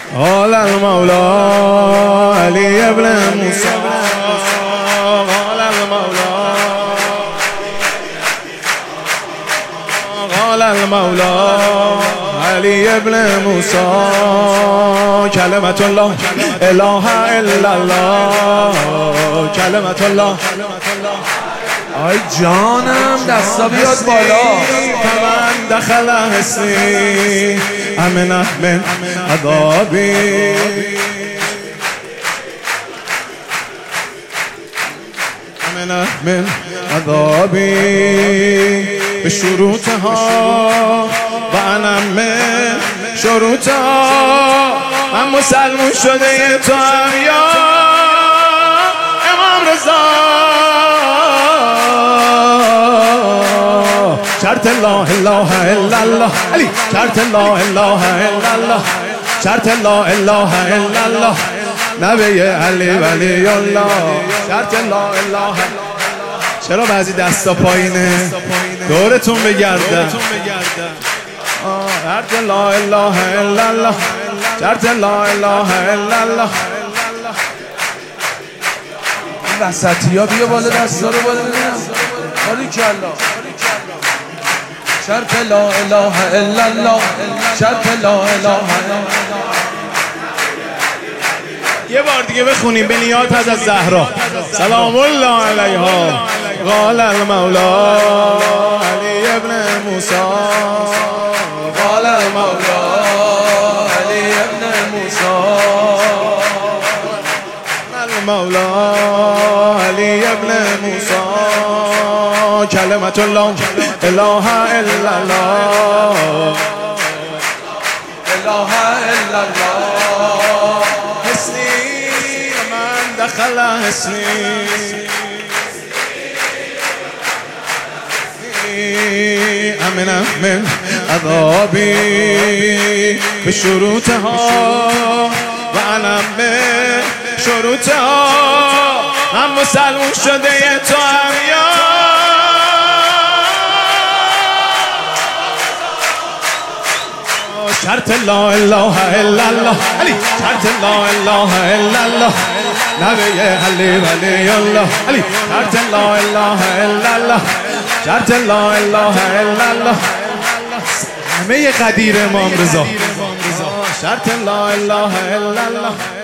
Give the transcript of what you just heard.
قال المولى علی ابن موسی، قال المولى، قال المولى علی ابن موسی، کلمت الله اله الا الله، کلمت الله. آی جانم دستا بیاد بالا. فمن دخل حصنی امن من عذابی، امن من عذابی به شروطها و انا من شروطها. من مسلمون شده تو هم یا امام رضا. شرط لا اله الا الله علی، شرط لا اله الا الله، شرط لا اله الا الله نبی علی ولی الله، شرط لا اله. چرا بعضی دستا پایینه؟ دورتون بگردم. شرط لا اله الا الله، شرط لا اله الا الله. این وسطی ها بیا بالا، دستا رو بالا ببینم. باریکالله. شرط لا اله الا الله، شرط لا اله الا الله. یه بار دیگه بخونیم به نیات از زهرا سلام الله علیها. قال المولا علی ابن موسی، قال المولا علی ابن موسی، المولا علی ابن موسی، کلمت الله اله الا الله، اله الا الله. حسنی من دخل حسنی، امن من عذابی به شروطها و انا من شروطها. من مسلمون شده تو هم یا شرط لا اله الا الله علی، شرط لا اله الا الله نبی علی ولی الله علی، شرط لا اله الا الله، شرط لا اله الا الله. همه قدیر امام رضا. شرط لا اله الا الله.